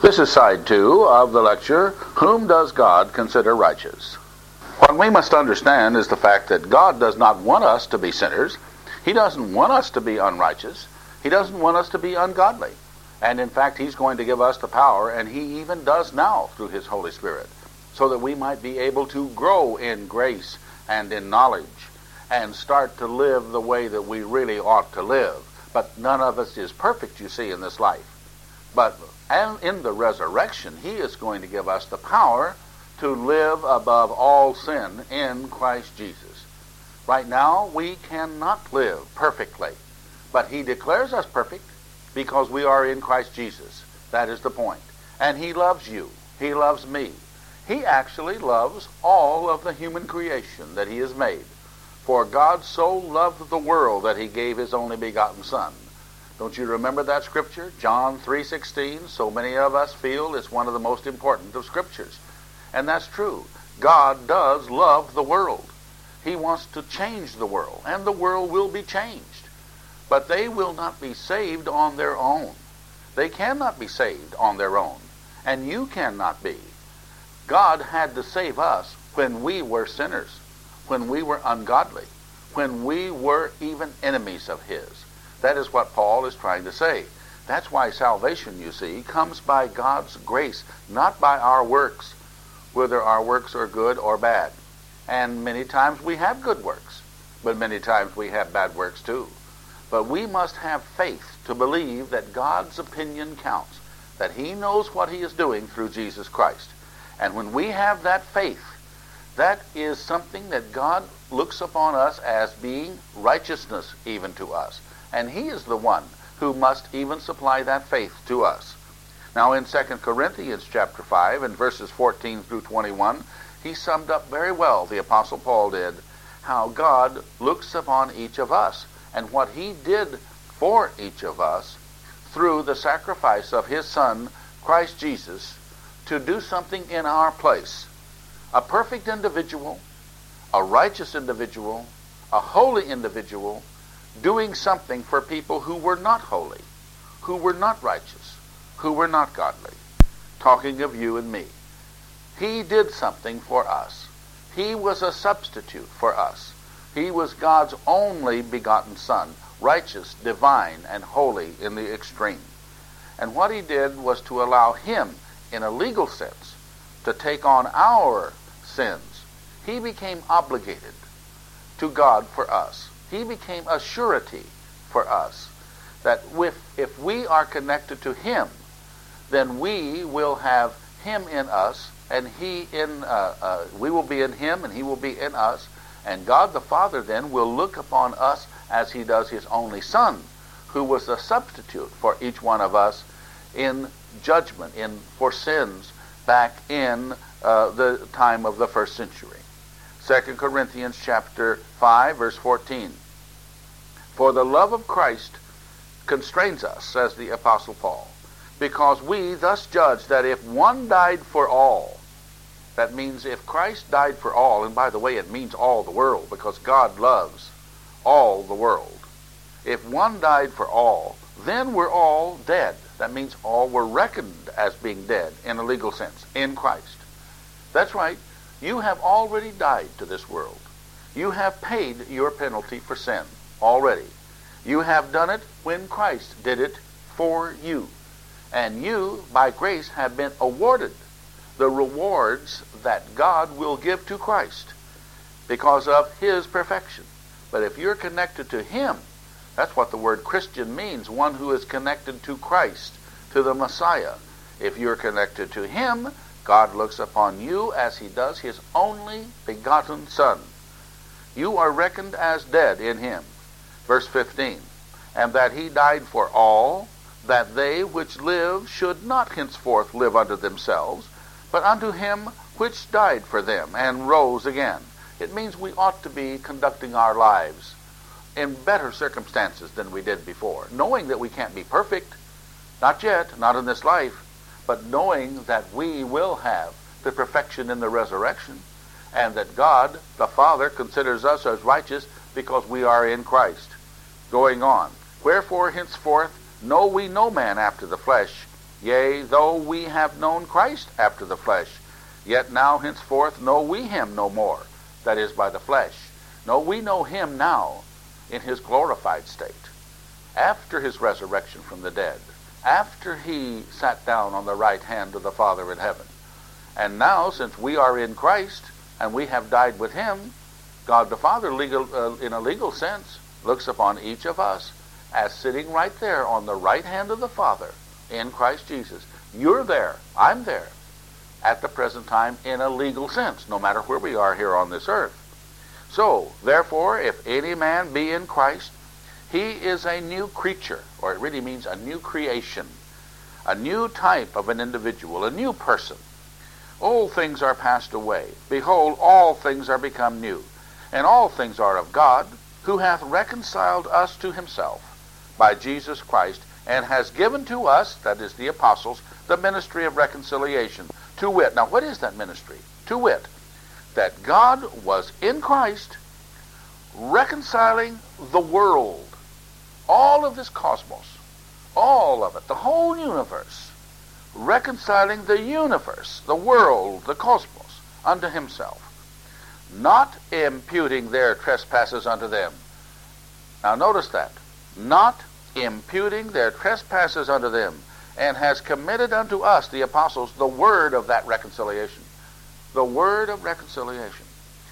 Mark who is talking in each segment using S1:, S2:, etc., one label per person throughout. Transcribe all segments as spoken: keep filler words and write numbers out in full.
S1: This is side two of the lecture, Whom Does God Consider Righteous? What we must understand is the fact that God does not want us to be sinners. He doesn't want us to be unrighteous. He doesn't want us to be ungodly. And in fact, He's going to give us the power, and He even does now through His Holy Spirit, so that we might be able to grow in grace and in knowledge and start to live the way that we really ought to live. But none of us is perfect, you see, in this life. But and in the resurrection, He is going to give us the power to live above all sin in Christ Jesus. Right now, we cannot live perfectly, but He declares us perfect because we are in Christ Jesus. That is the point. And He loves you. He loves me. He actually loves all of the human creation that He has made. For God so loved the world that He gave His only begotten Son. Don't you remember that scripture? John three sixteen. So many of us feel it's one of the most important of scriptures. And that's true. God does love the world. He wants to change the world, and the world will be changed. But they will not be saved on their own. They cannot be saved on their own, and you cannot be. God had to save us when we were sinners, when we were ungodly, when we were even enemies of His. That is what Paul is trying to say. That's why salvation, you see, comes by God's grace, not by our works, whether our works are good or bad. And many times we have good works, but many times we have bad works too. But we must have faith to believe that God's opinion counts, that He knows what He is doing through Jesus Christ. And when we have that faith, that is something that God looks upon us as being righteousness even to us. And He is the one who must even supply that faith to us. Now in Second Corinthians chapter five and verses fourteen through twenty-one, he summed up very well, the Apostle Paul did, how God looks upon each of us and what He did for each of us through the sacrifice of His Son, Christ Jesus, to do something in our place. A perfect individual, a righteous individual, a holy individual, doing something for people who were not holy, who were not righteous, who were not godly. Talking of you and me. He did something for us. He was a substitute for us. He was God's only begotten Son, righteous, divine, and holy in the extreme. And what He did was to allow Him, in a legal sense, to take on our sins. He became obligated to God for us. He became a surety for us that with, if we are connected to Him, then we will have Him in us, and He in uh, uh, we will be in Him, and He will be in us, and God the Father then will look upon us as He does His only Son, who was a substitute for each one of us in judgment, in for sins back in uh, the time of the first century. Second Corinthians chapter five, verse fourteen. For the love of Christ constrains us, says the Apostle Paul, because we thus judge that if one died for all, that means if Christ died for all, and by the way, it means all the world, because God loves all the world. If one died for all, then we're all dead. That means all were reckoned as being dead in a legal sense in Christ. That's right. You have already died to this world. You have paid your penalty for sin already. You have done it when Christ did it for you. And you, by grace, have been awarded the rewards that God will give to Christ because of His perfection. But if you're connected to Him, that's what the word Christian means, one who is connected to Christ, to the Messiah. If you're connected to Him, God looks upon you as He does His only begotten Son. You are reckoned as dead in Him. Verse fifteen, and that He died for all, that they which live should not henceforth live unto themselves, but unto Him which died for them and rose again. It means we ought to be conducting our lives in better circumstances than we did before, knowing that we can't be perfect, not yet, not in this life, but knowing that we will have the perfection in the resurrection, and that God, the Father, considers us as righteous because we are in Christ. Going on, wherefore henceforth know we no man after the flesh. Yea, though we have known Christ after the flesh, yet now henceforth know we him no more, that is, by the flesh. No, we know him now in his glorified state, after his resurrection from the dead, after he sat down on the right hand of the Father in heaven. And now, since we are in Christ, and we have died with him, God the Father, legal, uh, in a legal sense, looks upon each of us as sitting right there on the right hand of the Father in Christ Jesus. You're there, I'm there, at the present time in a legal sense, no matter where we are here on this earth. So, therefore, if any man be in Christ, he is a new creature, or it really means a new creation, a new type of an individual, a new person. Old things are passed away. Behold, all things are become new. And all things are of God, who hath reconciled us to himself by Jesus Christ, and has given to us, that is the apostles, the ministry of reconciliation. To wit, now what is that ministry? To wit, that God was in Christ reconciling the world, all of this cosmos, all of it, the whole universe, reconciling the universe, the world, the cosmos, unto himself, not imputing their trespasses unto them. Now notice that. Not imputing their trespasses unto them, and has committed unto us, the apostles, the word of that reconciliation. The word of reconciliation.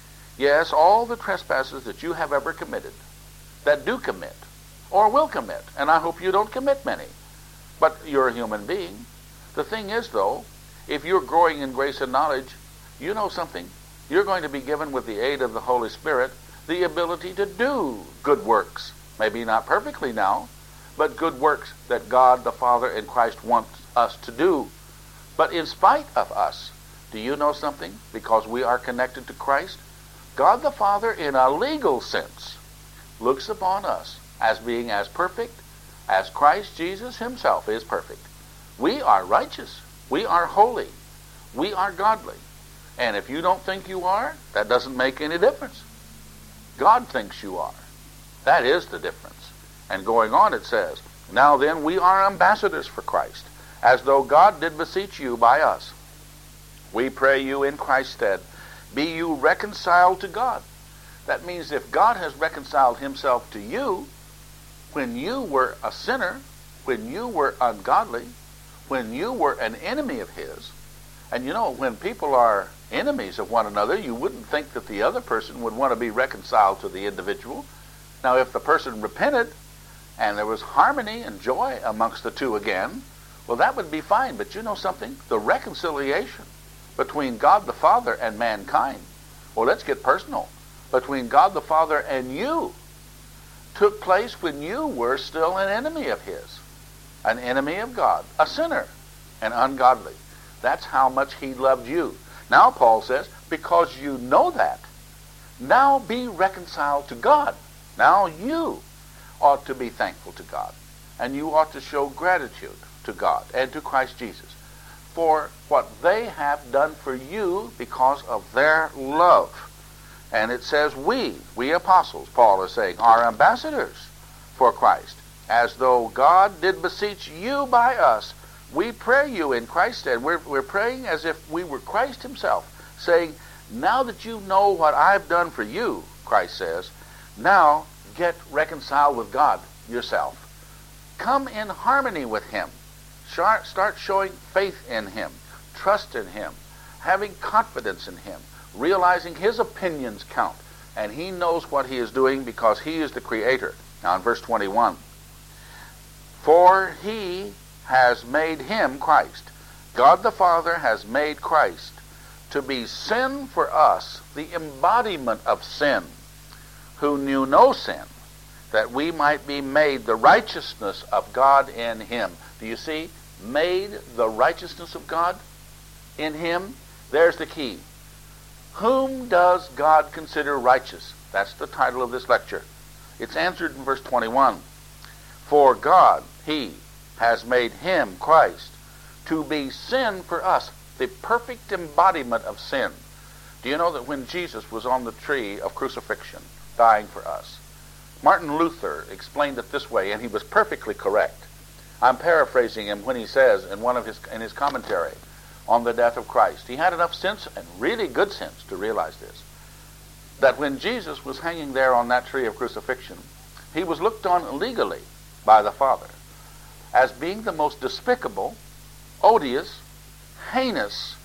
S1: Yes, all the trespasses that you have ever committed, that do commit, or will commit, and I hope you don't commit many, but you're a human being. The thing is, though, if you're growing in grace and knowledge, you know something. You're going to be given, with the aid of the Holy Spirit, the ability to do good works. Maybe not perfectly now, but good works that God the Father and Christ wants us to do. But in spite of us, do you know something? Because we are connected to Christ, God the Father, in a legal sense, looks upon us as being as perfect as Christ Jesus himself is perfect. We are righteous. We are holy. We are godly. And if you don't think you are, that doesn't make any difference. God thinks you are. That is the difference. And going on it says, now then we are ambassadors for Christ, as though God did beseech you by us. We pray you in Christ's stead, be you reconciled to God. That means if God has reconciled himself to you, when you were a sinner, when you were ungodly, when you were an enemy of his, and you know, when people are enemies of one another, you wouldn't think that the other person would want to be reconciled to the individual. Now, if the person repented, and there was harmony and joy amongst the two again, well, that would be fine. But you know something? The reconciliation between God the Father and mankind, well, let's get personal, between God the Father and you, took place when you were still an enemy of his, an enemy of God, a sinner, and ungodly. That's how much he loved you. Now Paul says, because you know that, now be reconciled to God. Now you ought to be thankful to God, and you ought to show gratitude to God and to Christ Jesus for what they have done for you because of their love. And it says we, we apostles, Paul is saying, are ambassadors for Christ, as though God did beseech you by us. We pray you in Christ's stead. We're, we're praying as if we were Christ himself, saying, now that you know what I've done for you, Christ says, now get reconciled with God yourself. Come in harmony with him. Start showing faith in him, trust in him, having confidence in him, realizing his opinions count, and he knows what he is doing because he is the creator. Now in verse twenty-one, for he has made him, Christ, God the Father has made Christ to be sin for us, the embodiment of sin, who knew no sin, that we might be made the righteousness of God in him. Do you see? Made the righteousness of God in him. There's the key. Whom does God consider righteous? That's the title of this lecture. It's answered in verse twenty-one. For God, he, has made him, Christ, to be sin for us, the perfect embodiment of sin. Do you know that when Jesus was on the tree of crucifixion, dying for us, Martin Luther explained it this way, and he was perfectly correct. I'm paraphrasing him when he says in one of his in his commentary on the death of Christ. He had enough sense, and really good sense, to realize this, that when Jesus was hanging there on that tree of crucifixion, he was looked on legally by the Father as being the most despicable, odious, heinous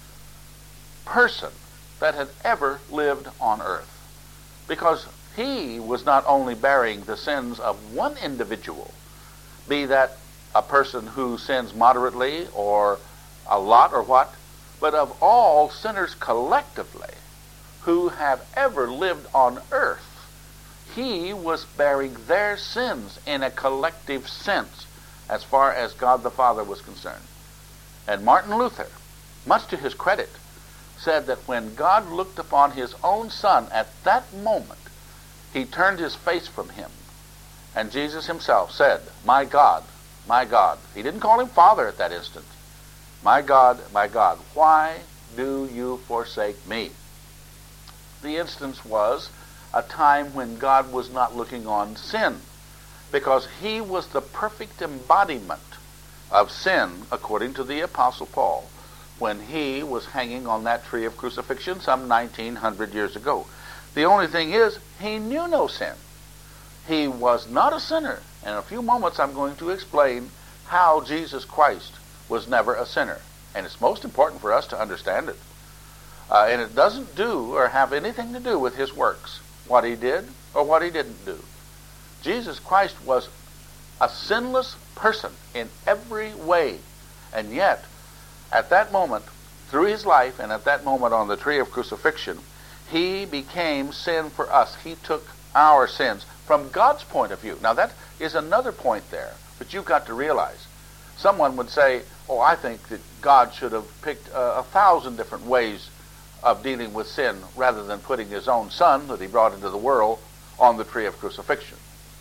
S1: person that had ever lived on earth. Because he was not only bearing the sins of one individual, be that a person who sins moderately or a lot or what, but of all sinners collectively who have ever lived on earth. He was bearing their sins in a collective sense as far as God the Father was concerned. And Martin Luther, much to his credit, said that when God looked upon his own Son at that moment, he turned his face from him. And Jesus himself said, "My God, my God." He didn't call him Father at that instant. "My God, my God, why do you forsake me?" The instance was a time when God was not looking on sin, because he was the perfect embodiment of sin, according to the Apostle Paul, when he was hanging on that tree of crucifixion some nineteen hundred years ago. The only thing is, he knew no sin. He was not a sinner. In a few moments I'm going to explain how Jesus Christ was never a sinner. And it's most important for us to understand it. Uh, and it doesn't do or have anything to do with his works, what he did or what he didn't do. Jesus Christ was a sinless person in every way. And yet, at that moment, through his life, and at that moment on the tree of crucifixion, he became sin for us. He took our sins from God's point of view. Now that is another point there, but you've got to realize. Someone would say, "Oh, I think that God should have picked uh, a thousand different ways of dealing with sin rather than putting his own Son that he brought into the world on the tree of crucifixion."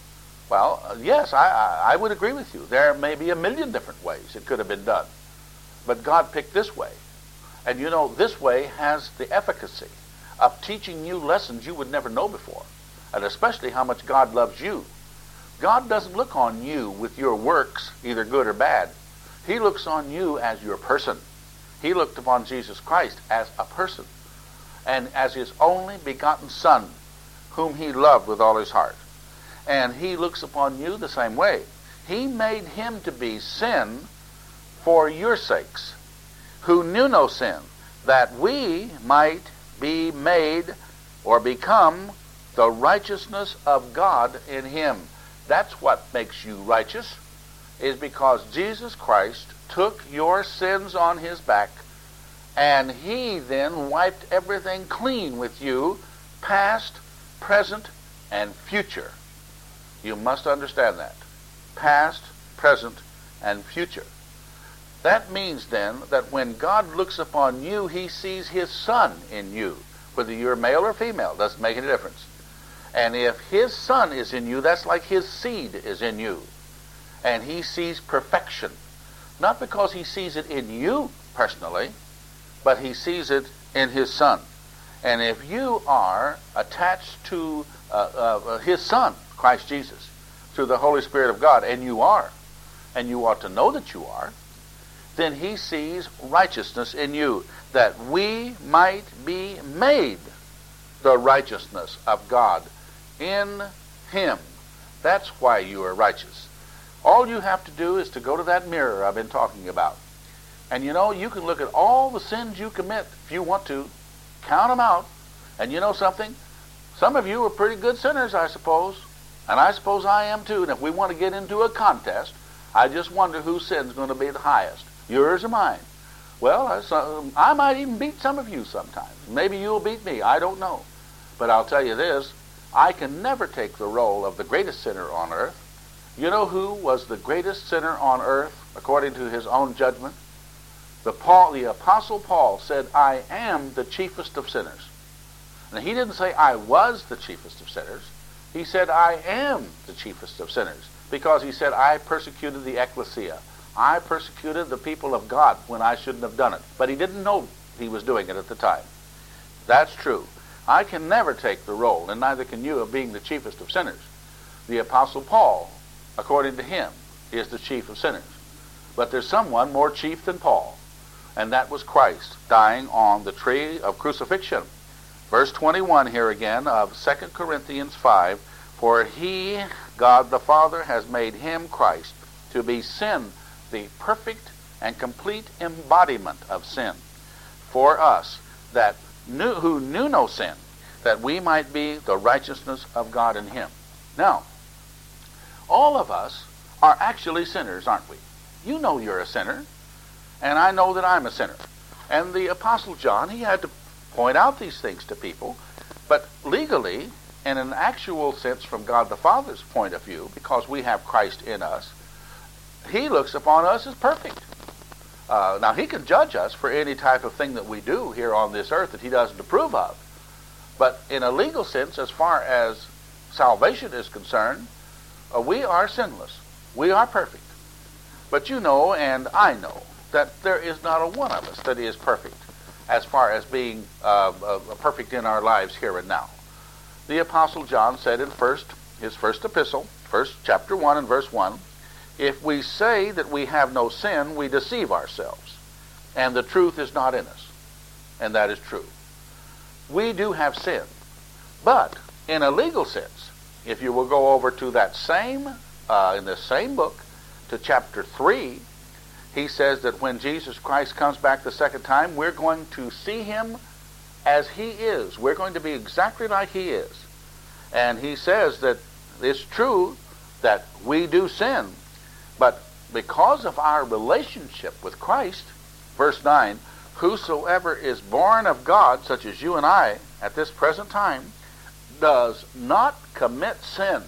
S1: Well, uh, yes, I, I, I would agree with you. There may be a million different ways it could have been done. But God picked this way. And you know, this way has the efficacy of teaching you lessons you would never know before. And especially how much God loves you. God doesn't look on you with your works, either good or bad. He looks on you as your person. He looked upon Jesus Christ as a person, and as his only begotten Son, whom he loved with all his heart. And he looks upon you the same way. He made him to be sin for your sakes, who knew no sin, that we might be made or become the righteousness of God in him. That's what makes you righteous, is because Jesus Christ took your sins on his back, and he then wiped everything clean with you, past, present, and future. You must understand that. Past, present, and future. That means then that when God looks upon you, he sees his Son in you. Whether you're male or female, doesn't make any difference. And if his Son is in you, that's like his seed is in you. And he sees perfection. Not because he sees it in you personally, but he sees it in his Son. And if you are attached to uh, uh, his Son, Christ Jesus, through the Holy Spirit of God, and you are, and you ought to know that you are, then he sees righteousness in you, that we might be made the righteousness of God in him. That's why you are righteous. All you have to do is to go to that mirror I've been talking about. And you know, you can look at all the sins you commit if you want to. Count them out. And you know something? Some of you are pretty good sinners, I suppose. And I suppose I am too. And if we want to get into a contest, I just wonder whose sin's going to be the highest. Yours or mine? Well, I, I might even beat some of you sometimes. Maybe you'll beat me. I don't know. But I'll tell you this. I can never take the role of the greatest sinner on earth. You know who was the greatest sinner on earth, according to his own judgment? The, Paul, the Apostle Paul said, "I am the chiefest of sinners." And he didn't say, "I was the chiefest of sinners." He said, "I am the chiefest of sinners." Because he said, "I persecuted the ecclesia. I persecuted the people of God when I shouldn't have done it." But he didn't know he was doing it at the time. That's true. I can never take the role, and neither can you, of being the chiefest of sinners. The Apostle Paul, according to him, is the chief of sinners. But there's someone more chief than Paul, and that was Christ dying on the tree of crucifixion. Verse twenty-one here again of Second Corinthians five, for he, God the Father, has made him, Christ, to be sin, the perfect and complete embodiment of sin, for us, that knew, who knew no sin, that we might be the righteousness of God in him. Now, all of us are actually sinners, aren't we? You know you're a sinner, and I know that I'm a sinner. And the Apostle John, he had to point out these things to people, but legally, in an actual sense from God the Father's point of view, because we have Christ in us, he looks upon us as perfect. Uh, now, he can judge us for any type of thing that we do here on this earth that he doesn't approve of. But in a legal sense, as far as salvation is concerned, uh, we are sinless. We are perfect. But you know, and I know, that there is not a one of us that is perfect as far as being uh, uh, perfect in our lives here and now. The Apostle John said in first, his first epistle, first chapter one and verse one, if we say that we have no sin, we deceive ourselves, and the truth is not in us. And that is true. We do have sin. But in a legal sense, if you will go over to that same, uh, in the same book, to chapter three, he says that when Jesus Christ comes back the second time, we're going to see him as he is. We're going to be exactly like he is. And he says that it's true that we do sin, but because of our relationship with Christ, verse nine, whosoever is born of God, such as you and I at this present time, does not commit sin.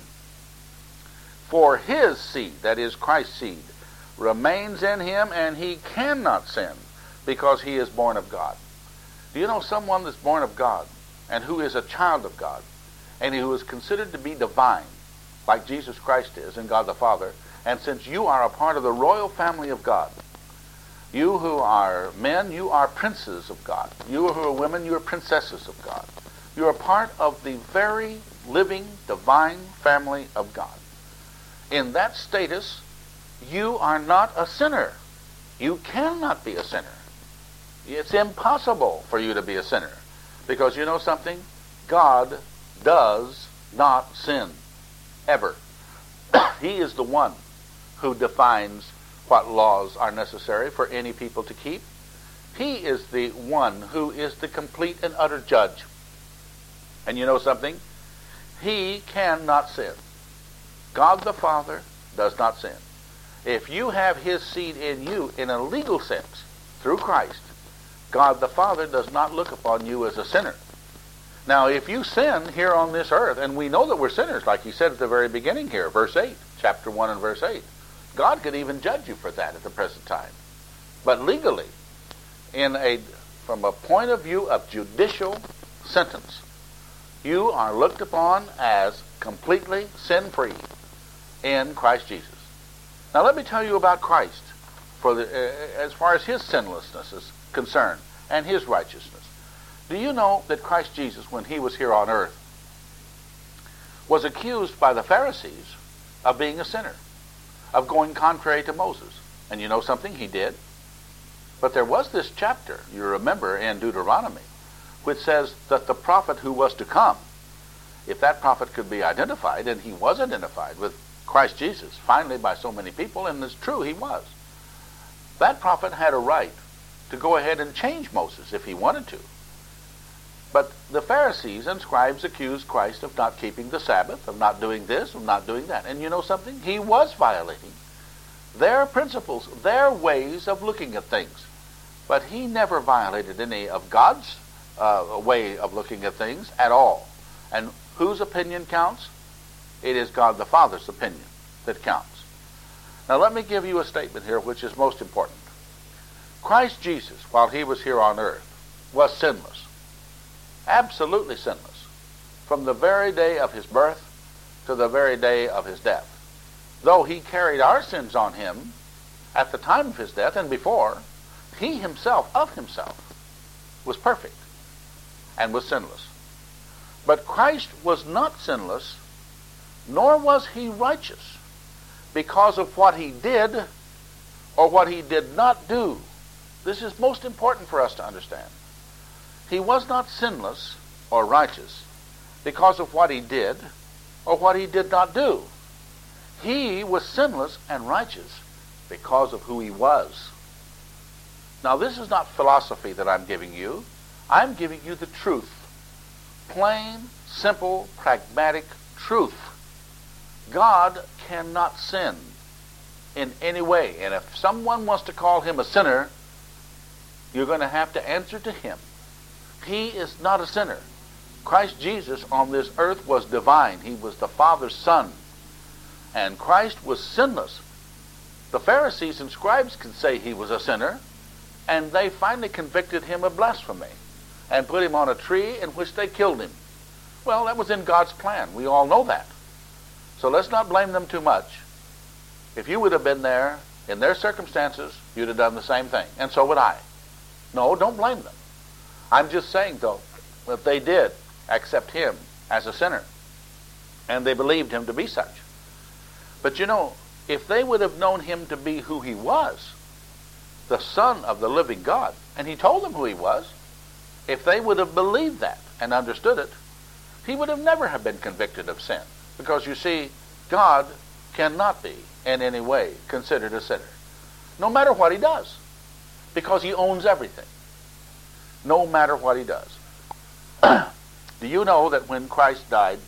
S1: For his seed, that is Christ's seed, remains in him, and he cannot sin because he is born of God. Do you know someone that's born of God and who is a child of God and who is considered to be divine, like Jesus Christ is in God the Father? And since you are a part of the royal family of God, you who are men, you are princes of God. You who are women, you are princesses of God. You are part of the very living, divine family of God. In that status, you are not a sinner. You cannot be a sinner. It's impossible for you to be a sinner. Because you know something? God does not sin. Ever. He is the one who defines what laws are necessary for any people to keep. He is the one who is the complete and utter judge. And you know something? He cannot sin. God the Father does not sin. If you have his seed in you in a legal sense, through Christ, God the Father does not look upon you as a sinner. Now, if you sin here on this earth, and we know that we're sinners, like he said at the very beginning here, verse eight, chapter one and verse eight, God could even judge you for that at the present time. But legally, in a from a point of view of judicial sentence, you are looked upon as completely sin-free in Christ Jesus. Now let me tell you about Christ for the, uh, as far as his sinlessness is concerned and his righteousness. Do you know that Christ Jesus, when he was here on earth, was accused by the Pharisees of being a sinner, of going contrary to Moses? And you know something? He did. But there was this chapter, you remember, in Deuteronomy, which says that the prophet who was to come, if that prophet could be identified, and he was identified with Christ Jesus, finally by so many people, and it's true, he was. That prophet had a right to go ahead and change Moses if he wanted to. But the Pharisees and scribes accused Christ of not keeping the Sabbath, of not doing this, of not doing that. And you know something? He was violating their principles, their ways of looking at things. But he never violated any of God's uh, way of looking at things at all. And whose opinion counts? It is God the Father's opinion that counts. Now let me give you a statement here which is most important. Christ Jesus, while he was here on earth, was sinless. Absolutely sinless. From the very day of his birth to the very day of his death. Though he carried our sins on him at the time of his death and before, he himself, of himself, was perfect and was sinless. But Christ was not sinless, nor was he righteous, because of what he did or what he did not do. This is most important for us to understand. He was not sinless or righteous because of what he did or what he did not do. He was sinless and righteous because of who he was. Now, this is not philosophy that I'm giving you. I'm giving you the truth. Plain, simple, pragmatic truth. God cannot sin in any way. And if someone wants to call him a sinner, you're going to have to answer to him. He is not a sinner. Christ Jesus on this earth was divine. He was the Father's Son. And Christ was sinless. The Pharisees and scribes could say he was a sinner, and they finally convicted him of blasphemy and put him on a tree in which they killed him. Well, that was in God's plan. We all know that. So let's not blame them too much. If you would have been there in their circumstances, you'd have done the same thing. And so would I. No, don't blame them. I'm just saying, though, that they did accept him as a sinner, and they believed him to be such. But you know, if they would have known him to be who he was, the Son of the living God, and he told them who he was, if they would have believed that and understood it, he would have never have been convicted of sin. Because you see, God cannot be in any way considered a sinner, no matter what he does, because he owns everything, no matter what he does. Do you know that when Christ died,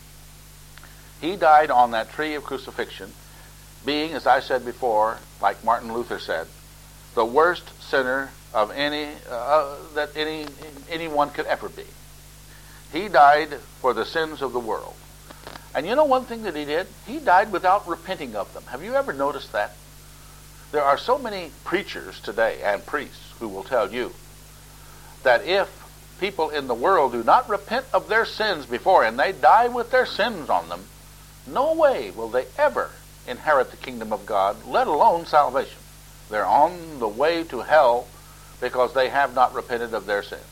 S1: he died on that tree of crucifixion, being, as I said before, like Martin Luther said, the worst sinner of any uh, that any anyone could ever be. He died for the sins of the world. And you know one thing that he did? He died without repenting of them. Have you ever noticed that? There are so many preachers today and priests who will tell you that if people in the world do not repent of their sins before, and they die with their sins on them, no way will they ever inherit the kingdom of God, let alone salvation. They're on the way to hell because they have not repented of their sins.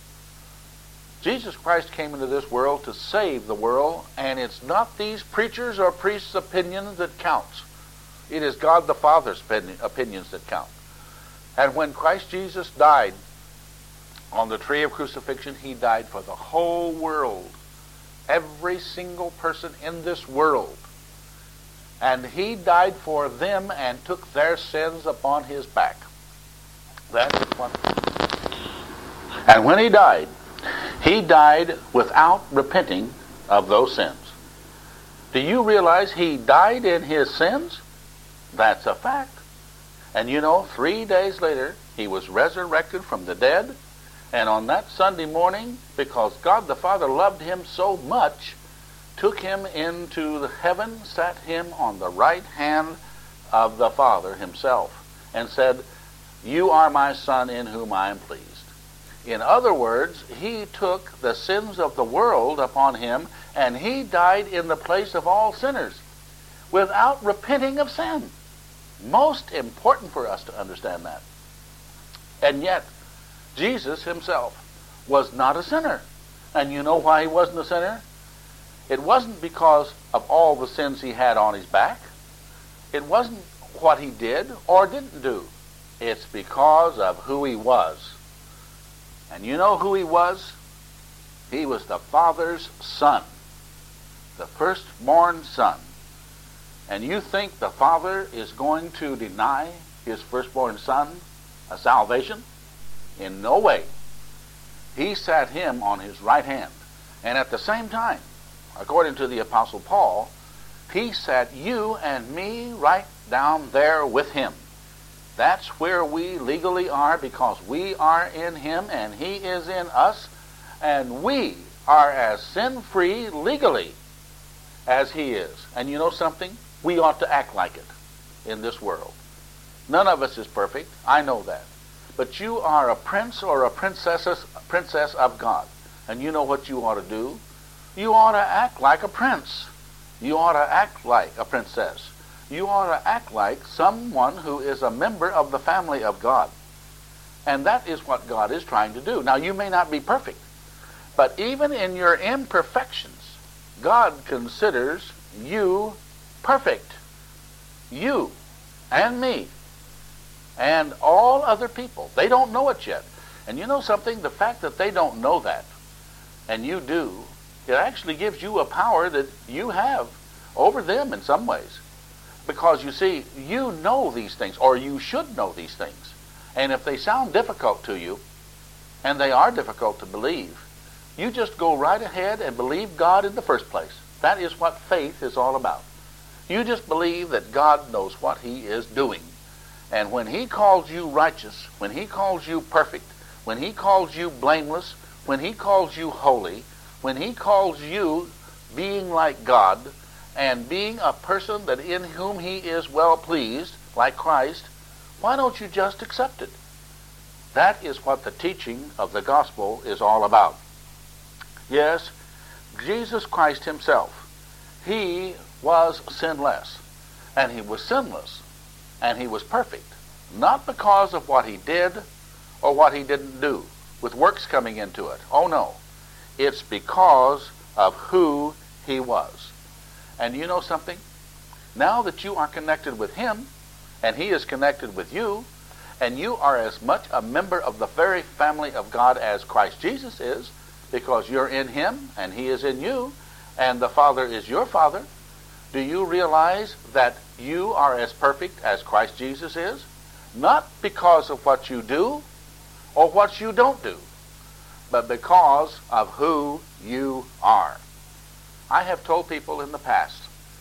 S1: Jesus Christ came into this world to save the world, and it's not these preachers or priests' opinions that counts. It is God the Father's opinions that count. And when Christ Jesus died on the tree of crucifixion, he died for the whole world. Every single person in this world. And he died for them and took their sins upon his back. That is what. And when he died, he died without repenting of those sins. Do you realize he died in his sins? That's a fact. And you know, three days later, he was resurrected from the dead. And on that Sunday morning, because God the Father loved him so much, took him into the heaven, sat him on the right hand of the Father himself, and said, "You are my Son in whom I am pleased." In other words, he took the sins of the world upon him, and he died in the place of all sinners without repenting of sin. Most important for us to understand that. And yet, Jesus himself was not a sinner. And you know why he wasn't a sinner? It wasn't because of all the sins he had on his back. It wasn't what he did or didn't do. It's because of who he was. And you know who he was? He was the Father's Son, the firstborn Son. And you think the Father is going to deny his firstborn Son a salvation? In no way. He sat him on his right hand. And at the same time, according to the Apostle Paul, he sat you and me right down there with him. That's where we legally are, because we are in him and he is in us, and we are as sin-free legally as he is. And you know something? We ought to act like it in this world. None of us is perfect. I know that. But you are a prince or a princess, princess of God. And you know what you ought to do? You ought to act like a prince. You ought to act like a princess. You ought to act like someone who is a member of the family of God. And that is what God is trying to do. Now, you may not be perfect, but even in your imperfections, God considers you perfect. You and me. And all other people, they don't know it yet. And you know something? The fact that they don't know that, and you do, it actually gives you a power that you have over them in some ways. Because you see, you know these things, or you should know these things. And if they sound difficult to you, and they are difficult to believe, you just go right ahead and believe God in the first place. That is what faith is all about. You just believe that God knows what he is doing. And when he calls you righteous, when he calls you perfect, when he calls you blameless, when he calls you holy, when he calls you being like God, and being a person that in whom he is well pleased, like Christ, why don't you just accept it? That is what the teaching of the gospel is all about. Yes, Jesus Christ himself, he was sinless, and he was sinless, and he was perfect, not because of what he did or what he didn't do, with works coming into it. Oh no, it's because of who he was. And you know something? Now that you are connected with him, and he is connected with you, and you are as much a member of the very family of God as Christ Jesus is, because you're in him and he is in you, and the Father is your Father, do you realize that you are as perfect as Christ Jesus is? Not because of what you do or what you don't do, but because of who you are. I have told people in the past,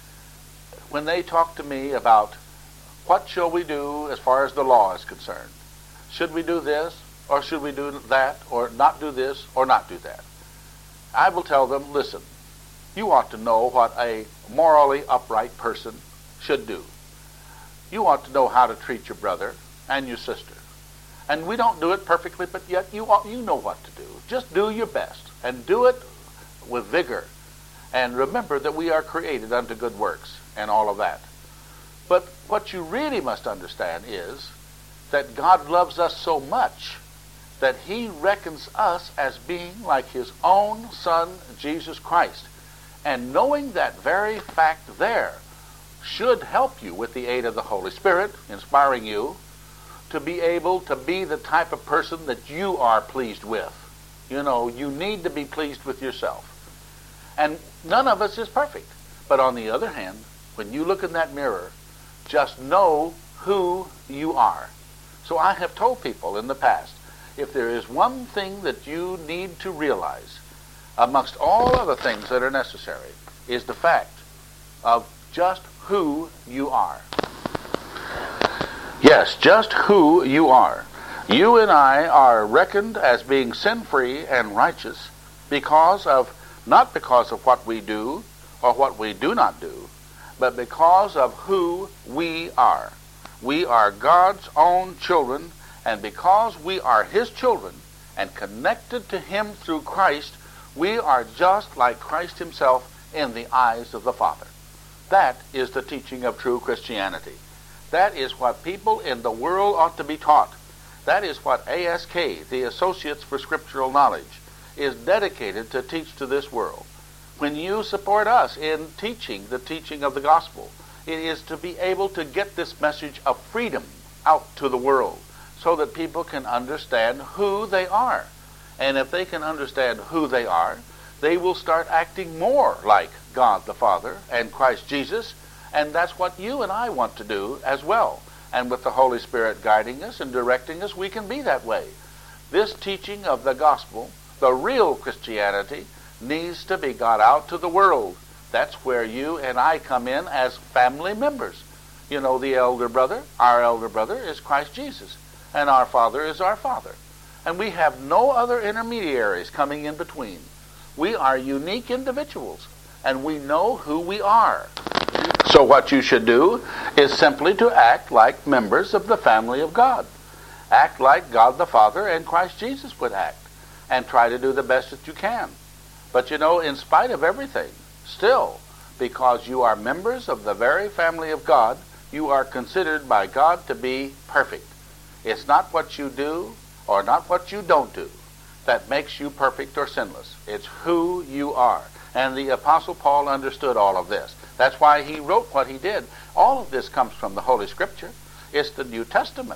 S1: when they talk to me about what shall we do as far as the law is concerned, should we do this or should we do that, or not do this or not do that, I will tell them, listen, you ought to know what a morally upright person should do. You ought to know how to treat your brother and your sister. And we don't do it perfectly, but yet you ought, you know what to do. Just do your best, and do it with vigor. And remember that we are created unto good works and all of that. But what you really must understand is that God loves us so much that he reckons us as being like his own Son, Jesus Christ. And knowing that very fact there should help you with the aid of the Holy Spirit, inspiring you to be able to be the type of person that you are pleased with. You know, you need to be pleased with yourself. And none of us is perfect. But on the other hand, when you look in that mirror, just know who you are. So I have told people in the past, if there is one thing that you need to realize, amongst all other things that are necessary, is the fact of just who you are. Yes, just who you are. You and I are reckoned as being sin-free and righteous because of, not because of what we do or what we do not do, but because of who we are. We are God's own children, and because we are his children and connected to him through Christ, we are just like Christ himself in the eyes of the Father. That is the teaching of true Christianity. That is what people in the world ought to be taught. That is what A S K, the Associates for Scriptural Knowledge, is dedicated to teach to this world. When you support us in teaching the teaching of the gospel, it is to be able to get this message of freedom out to the world so that people can understand who they are. And if they can understand who they are, they will start acting more like God the Father and Christ Jesus. And that's what you and I want to do as well. And with the Holy Spirit guiding us and directing us, we can be that way. This teaching of the gospel, the real Christianity, needs to be got out to the world. That's where you and I come in as family members. You know, the elder brother, our elder brother is Christ Jesus, and our Father is our Father. And we have no other intermediaries coming in between. We are unique individuals, and we know who we are. So what you should do is simply to act like members of the family of God. Act like God the Father and Christ Jesus would act, and try to do the best that you can. But you know, in spite of everything, still, because you are members of the very family of God, you are considered by God to be perfect. It's not what you do or not what you don't do that makes you perfect or sinless. It's who you are. And the Apostle Paul understood all of this. That's why he wrote what he did. All of this comes from the Holy Scripture. It's the New Testament.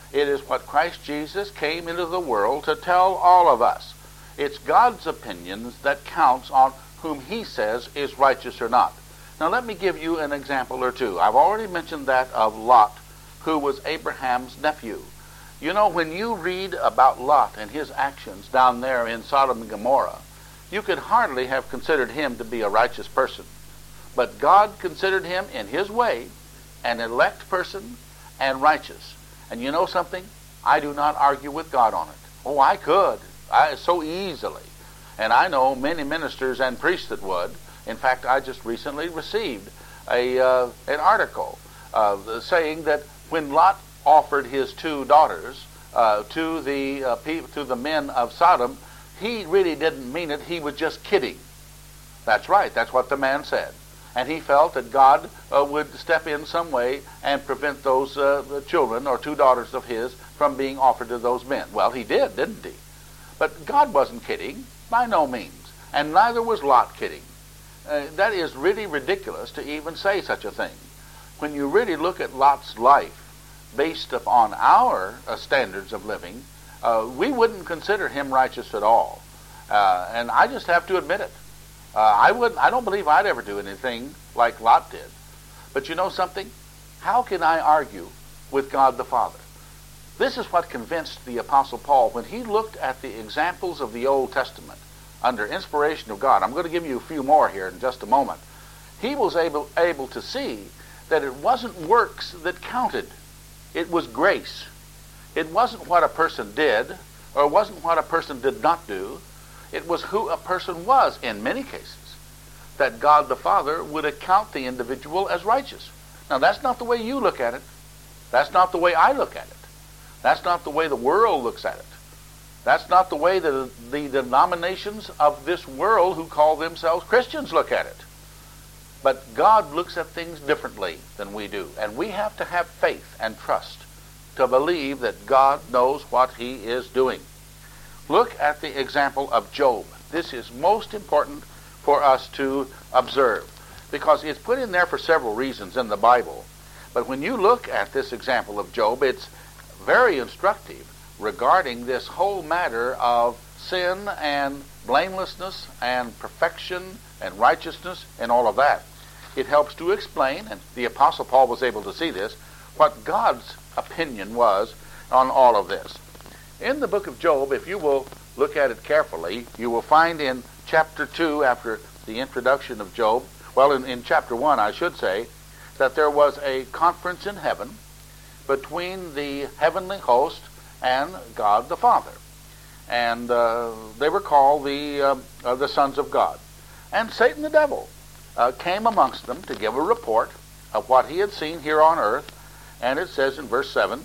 S1: It is what Christ Jesus came into the world to tell all of us. It's God's opinions that counts on whom he says is righteous or not. Now let me give you an example or two. I've already mentioned that of Lot, who was Abraham's nephew. You know, when you read about Lot and his actions down there in Sodom and Gomorrah, you could hardly have considered him to be a righteous person. But God considered him in his way an elect person and righteous. And you know something? I do not argue with God on it. Oh, I could. I, so easily. And I know many ministers and priests that would. In fact, I just recently received a uh, an article uh, saying that when Lot offered his two daughters uh, to the uh, pe- to the men of Sodom, he really didn't mean it. He was just kidding. That's right. That's what the man said. And he felt that God uh, would step in some way and prevent those uh, children or two daughters of his from being offered to those men. Well, he did, didn't he? But God wasn't kidding, by no means. And neither was Lot kidding. Uh, that is really ridiculous to even say such a thing. When you really look at Lot's life based upon our uh, standards of living, uh, we wouldn't consider him righteous at all. Uh, and I just have to admit it. Uh, I wouldn't. I don't believe I'd ever do anything like Lot did. But you know something? How can I argue with God the Father? This is what convinced the Apostle Paul when he looked at the examples of the Old Testament under inspiration of God. I'm going to give you a few more here in just a moment. He was able, able to see that it wasn't works that counted. It was grace. It wasn't what a person did, or it wasn't what a person did not do. It was who a person was, in many cases, that God the Father would account the individual as righteous. Now, that's not the way you look at it. That's not the way I look at it. That's not the way the world looks at it. That's not the way the, the denominations of this world who call themselves Christians look at it. But God looks at things differently than we do. And we have to have faith and trust to believe that God knows what he is doing. Look at the example of Job. This is most important for us to observe because it's put in there for several reasons in the Bible. But when you look at this example of Job, it's very instructive regarding this whole matter of sin and blamelessness and perfection and righteousness and all of that. It helps to explain, and the Apostle Paul was able to see this, what God's opinion was on all of this. In the book of Job, if you will look at it carefully, you will find in chapter two, after the introduction of Job, well, in, in chapter one, I should say, that there was a conference in heaven between the heavenly host and God the Father. And uh, they were called the, uh, uh, the sons of God. And Satan the devil uh, came amongst them to give a report of what he had seen here on earth. And it says in verse seven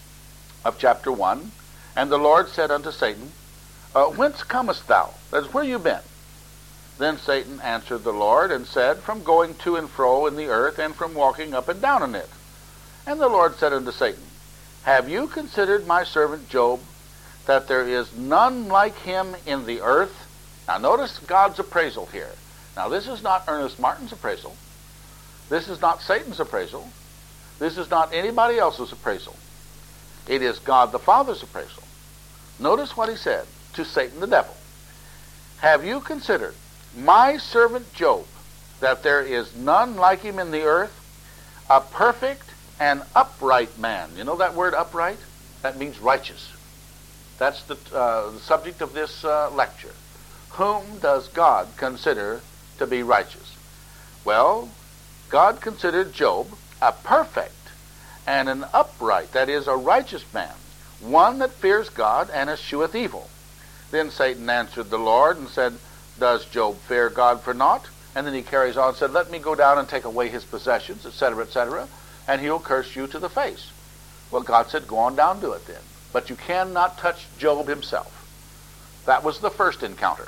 S1: of chapter one, "And the Lord said unto Satan, uh, Whence comest thou?" That is, where you been? Then Satan answered the Lord and said, From going to and fro in the earth, and from walking up and down in it. And the Lord said unto Satan, Have you considered my servant Job, that there is none like him in the earth? Now notice God's appraisal here. Now this is not Ernest Martin's appraisal. This is not Satan's appraisal. This is not anybody else's appraisal. It is God the Father's appraisal. Notice what he said to Satan the devil. Have you considered my servant Job, that there is none like him in the earth, a perfect and upright man? You know that word upright? That means righteous. That's the, uh, the subject of this uh, lecture. Whom does God consider to be righteous? Well, God considered Job a perfect and an upright, that is, a righteous man, one that fears God and escheweth evil. Then Satan answered the Lord and said, Does Job fear God for naught? And then he carries on and said, Let me go down and take away his possessions, et cetera, et cetera, and he'll curse you to the face. Well, God said, Go on down, do it then. But you cannot touch Job himself. That was the first encounter.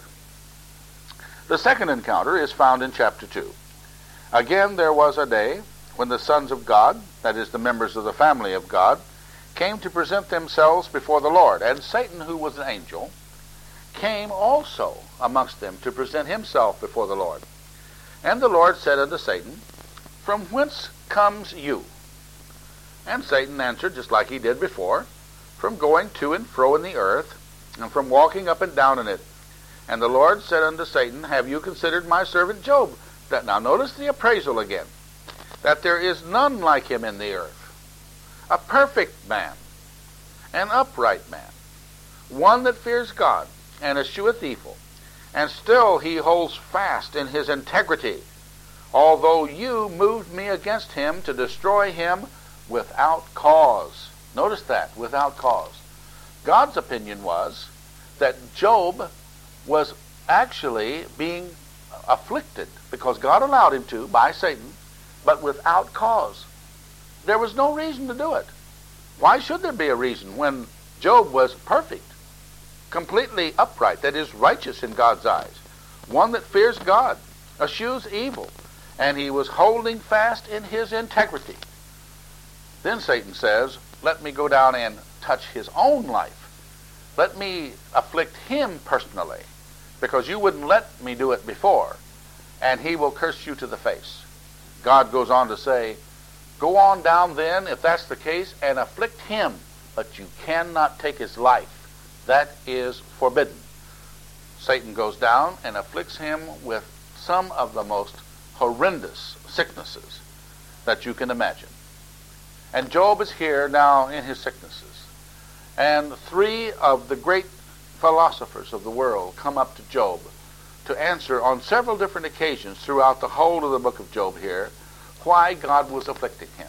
S1: The second encounter is found in chapter two. Again, there was a day when the sons of God, that is, the members of the family of God, came to present themselves before the Lord. And Satan, who was an angel, came also amongst them to present himself before the Lord. And the Lord said unto Satan, From whence comes you? And Satan answered, just like he did before, from going to and fro in the earth, and from walking up and down in it. And the Lord said unto Satan, Have you considered my servant Job? That, now notice the appraisal again. That there is none like him in the earth. A perfect man, an upright man, one that fears God, and escheweth evil. And still he holds fast in his integrity, although you moved me against him to destroy him without cause. Notice that, without cause. God's opinion was that Job was actually being afflicted because God allowed him to by Satan, but without cause. There was no reason to do it. Why should there be a reason when Job was perfect, completely upright, that is, righteous in God's eyes, one that fears God, eschews evil, and he was holding fast in his integrity? Then Satan says, let me go down and touch his own life. Let me afflict him personally, because you wouldn't let me do it before, and he will curse you to the face. God goes on to say, go on down then, if that's the case, and afflict him, but you cannot take his life. That is forbidden. Satan goes down and afflicts him with some of the most horrendous sicknesses that you can imagine. And Job is here now in his sicknesses. And three of the great philosophers of the world come up to Job to answer on several different occasions throughout the whole of the book of Job here why God was afflicting him.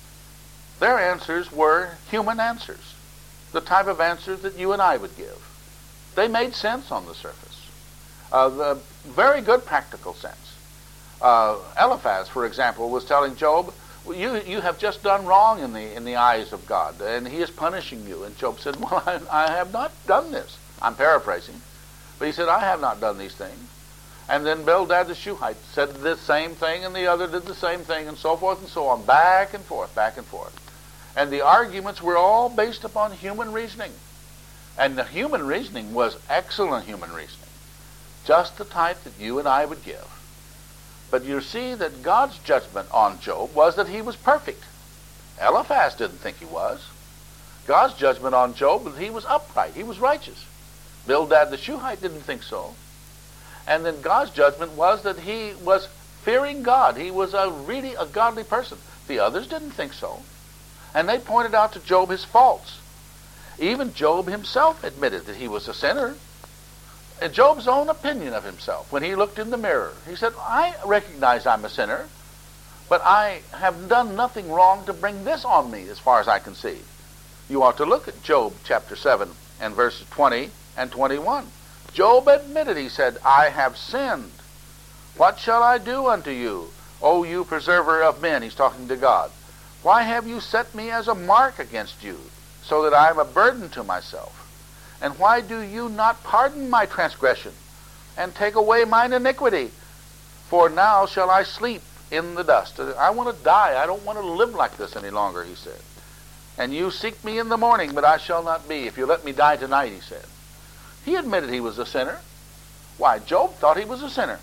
S1: Their answers were human answers, the type of answers that you and I would give. They made sense on the surface, uh, the very good practical sense. Uh, Eliphaz, for example, was telling Job, well, you you have just done wrong in the in the eyes of God, and he is punishing you. And Job said, well, I, I have not done this. I'm paraphrasing. But he said, I have not done these things. And then Bildad the Shuhite said the same thing, and the other did the same thing, and so forth and so on, back and forth, back and forth. And the arguments were all based upon human reasoning. And the human reasoning was excellent human reasoning, just the type that you and I would give. But you see that God's judgment on Job was that he was perfect. Eliphaz didn't think he was. God's judgment on Job was that he was upright, he was righteous. Bildad the Shuhite didn't think so. And then God's judgment was that he was fearing God. He was a really a godly person. The others didn't think so. And they pointed out to Job his faults. Even Job himself admitted that he was a sinner. And Job's own opinion of himself, when he looked in the mirror, he said, I recognize I'm a sinner, but I have done nothing wrong to bring this on me as far as I can see. You ought to look at Job chapter seven and verses twenty and twenty-one. Job admitted, he said, I have sinned. What shall I do unto you, O you preserver of men? He's talking to God. Why have you set me as a mark against you, so that I am a burden to myself? And why do you not pardon my transgression, and take away mine iniquity? For now shall I sleep in the dust. I want to die. I don't want to live like this any longer, he said. And you seek me in the morning, but I shall not be, if you let me die tonight, he said. He admitted he was a sinner. Why, Job thought he was a sinner.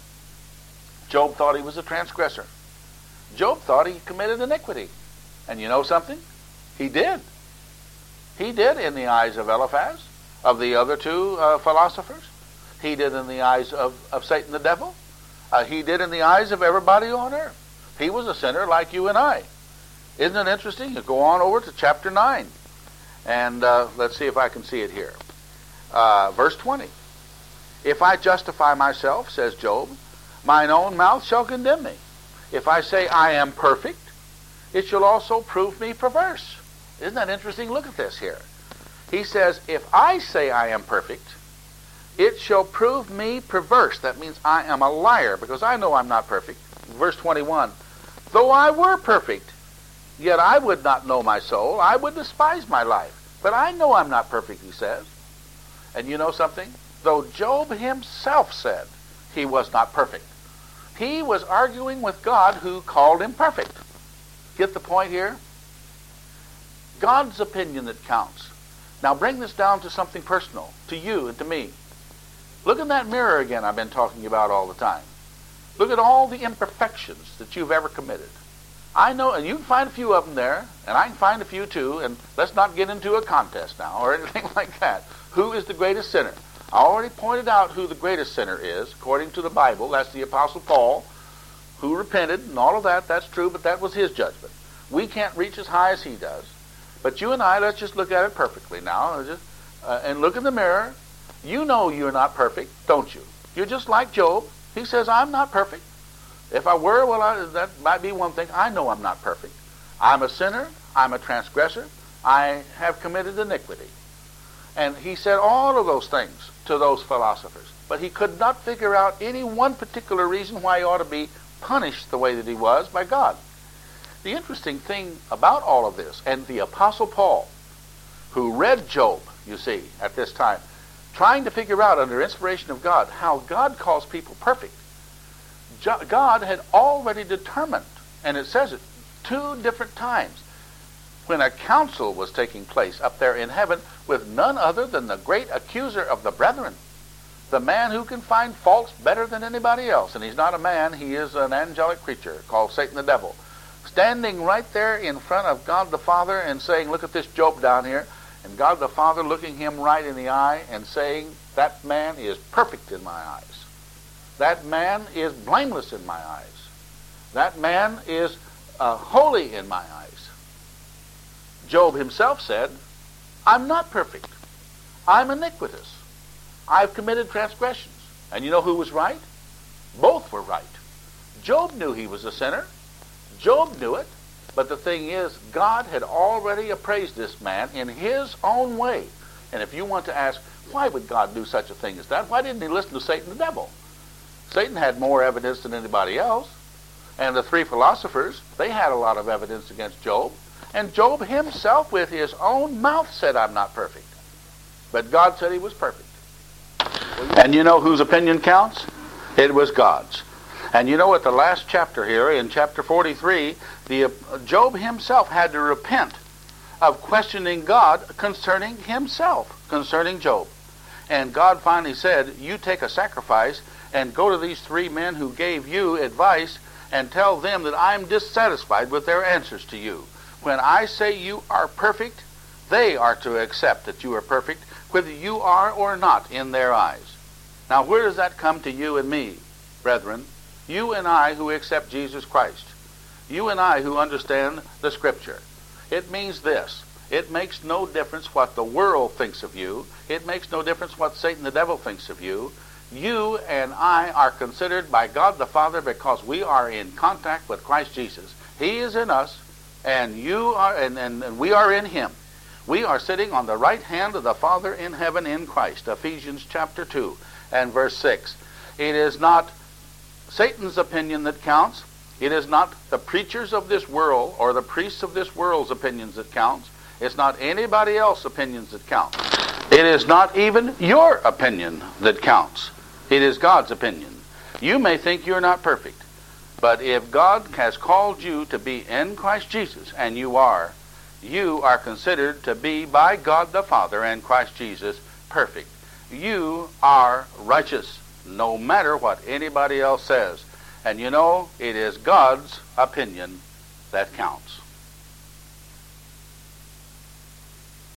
S1: Job thought he was a transgressor. Job thought he committed iniquity. And you know something? He did. He did in the eyes of Eliphaz, of the other two uh, philosophers. He did in the eyes of, of Satan the devil. Uh, he did in the eyes of everybody on earth. He was a sinner like you and I. Isn't it interesting? You go on over to chapter nine. And uh, let's see if I can see it here. Uh, verse twenty. If I justify myself, says Job, mine own mouth shall condemn me. If I say I am perfect, it shall also prove me perverse. Isn't that interesting? Look at this here. He says, if I say I am perfect, it shall prove me perverse. That means I am a liar, because I know I'm not perfect. Verse twenty-one, though I were perfect, yet I would not know my soul. I would despise my life. But I know I'm not perfect, he says. And you know something? Though Job himself said he was not perfect, he was arguing with God who called him perfect. Get the point here? God's opinion that counts. Now bring this down to something personal, to you and to me. Look in that mirror again I've been talking about all the time. Look at all the imperfections that you've ever committed. I know, and you can find a few of them there, and I can find a few too, and let's not get into a contest now or anything like that. Who is the greatest sinner? I already pointed out who the greatest sinner is, according to the Bible. That's the Apostle Paul, who repented, and all of that. That's true, but that was his judgment. We can't reach as high as he does. But you and I, let's just look at it perfectly now, just, uh, and look in the mirror. You know you're not perfect, don't you? You're just like Job. He says, I'm not perfect. If I were, well, I, that might be one thing. I know I'm not perfect. I'm a sinner. I'm a transgressor. I have committed iniquity. And he said all of those things to those philosophers. But he could not figure out any one particular reason why he ought to be punished the way that he was by God. The interesting thing about all of this, and the Apostle Paul, who read Job, you see, at this time, trying to figure out under inspiration of God how God calls people perfect, God had already determined, and it says it two different times, when a council was taking place up there in heaven with none other than the great accuser of the brethren, the man who can find faults better than anybody else. And he's not a man, he is an angelic creature called Satan the devil, standing right there in front of God the Father and saying, look at this Job down here. And God the Father looking him right in the eye and saying, that man is perfect in my eyes. That man is blameless in my eyes. That man is uh, holy in my eyes. Job himself said, I'm not perfect. I'm iniquitous. I've committed transgressions. And you know who was right? Both were right. Job knew he was a sinner. Job knew it. But the thing is, God had already appraised this man in his own way. And if you want to ask, why would God do such a thing as that? Why didn't he listen to Satan the devil? Satan had more evidence than anybody else. And the three philosophers, they had a lot of evidence against Job. And Job himself with his own mouth said, I'm not perfect. But God said he was perfect. And you know whose opinion counts? It was God's. And you know at the last chapter here, in chapter forty-three, the uh, Job himself had to repent of questioning God concerning himself, concerning Job. And God finally said, you take a sacrifice and go to these three men who gave you advice and tell them that I'm dissatisfied with their answers to you. When I say you are perfect, they are to accept that you are perfect, whether you are or not in their eyes. Now, where does that come to you and me, brethren? You and I who accept Jesus Christ. You and I who understand the Scripture. It means this. It makes no difference what the world thinks of you. It makes no difference what Satan the devil thinks of you. You and I are considered by God the Father because we are in contact with Christ Jesus. He is in us, and you are, and, and, and we are in him. We are sitting on the right hand of the Father in heaven in Christ. Ephesians chapter two and verse six. It is not Satan's opinion that counts. It is not the preachers of this world or the priests of this world's opinions that counts. It's not anybody else's opinions that count. It is not even your opinion that counts. It is God's opinion. You may think you're not perfect, but if God has called you to be in Christ Jesus, and you are, you are considered to be by God the Father and Christ Jesus perfect. You are righteous, no matter what anybody else says. And you know, it is God's opinion that counts.